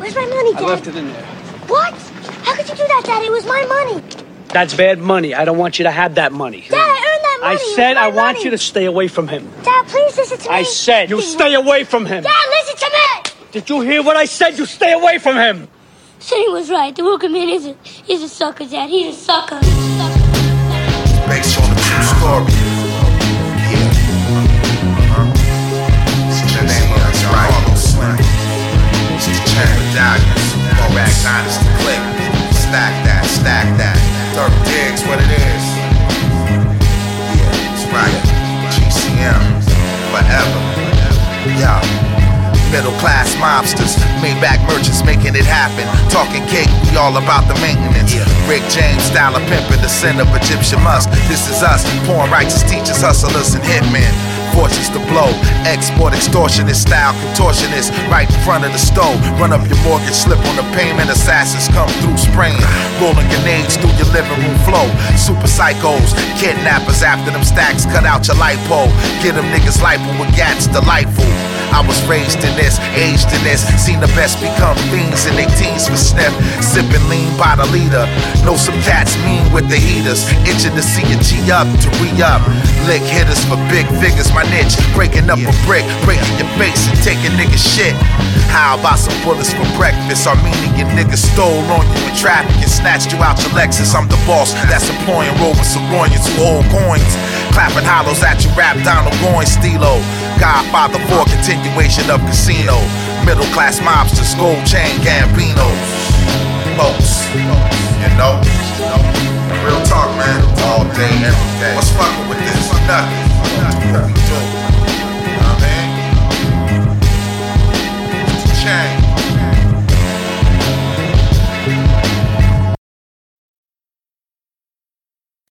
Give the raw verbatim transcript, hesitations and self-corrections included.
Where's my money, Dad? I left it in there. What? How could you do that, Dad? It was my money. That's bad money. I don't want you to have that money. Dad, I earned that money. I said I money. want you to stay away from him. Dad, please listen to me. I said you stay away from him. Dad, listen to me. Did you hear what I said? You stay away from him. Sonny was right. The Walker Man is a, he's a sucker, Dad. He's a sucker. Based on a true story. Yeah. Uh-huh. It's the name of it's right. Harlow Slim. It's the Chain Medallions. Borac Dynasty Click. Stack that, stack that. Third digs, what it is. Yeah, it's right. G C M. Forever. Yeah. Middle class mobsters, Maybach merchants making it happen. Talking cake, we all about the maintenance. Yeah. Rick James style of pimpin', the sin of Egyptian musk. This is us, born righteous teachers, hustlers, and hitmen. Fortunes to blow, export extortionist style contortionist right in front of the stove. Run up your mortgage, slip on the payment. Assassins come through spraying, rolling grenades through your living room flow. Super psychos, kidnappers after them stacks cut out your light pole. Get them niggas lipo with gats delightful. I was raised in this, aged in this. Seen the best become fiends in their teens for sniff. Sipping lean by the liter. Know some cats mean with the heaters. Itching to see a G up to re-up. Lick hitters for big figures, my niche. Breaking up a brick, breaking your face and taking niggas shit. How about some bullets for breakfast? Armenian niggas stole on you in traffic and snatched you out your Lexus. I'm the boss that's employing roving Saroyans who hold coins. Clapping hollows at you, rap Donald Goins, Stilo. Godfather for continuation of casino. Middle class mobsters, gold chain Gambinos. Folks, you know, real talk, man. All day, every day. What's fucking with this? Nothing. Nothing. You know what I mean? Chain.